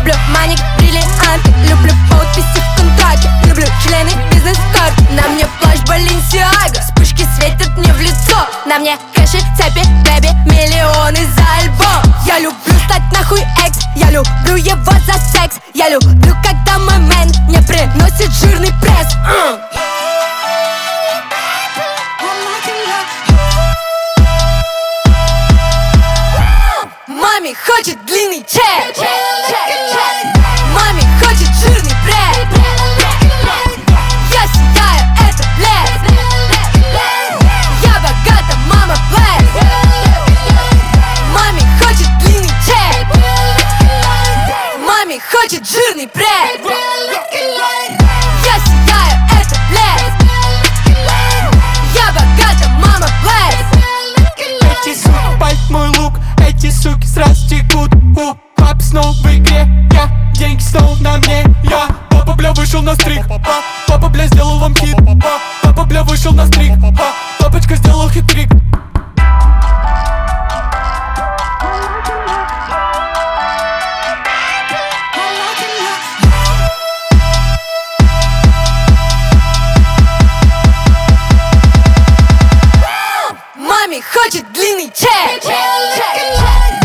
Люблю маник, бриллианты, люблю подписи в контракте, люблю члены, бизнес-карты. На мне плащ Balenciaga, вспышки светят мне в лицо. На мне кэши, цепи, бэби, миллионы за альбом. Я люблю стать нахуй экс, я люблю его за секс. Я люблю, когда мой мэн мне приносит жирный пресс. Маме хочет длинный чек, маме хочет жирный бред. Я сияю, это блеск. Я богата, мама блеск. Маме хочет длинный чек, маме хочет жирный бред. Я сияю, это блеск. Я богата, мама блеск. Эти суки пальт мой лук, эти суки сразу текут. Пап снова в игре, я деньги снова на мне. Я папа, бля, вышел на стрик. Папа, бля, сделал вам хит. Папа, бля, вышел на стрик. Папочка сделал хитрик. Маме хочет длинный чек.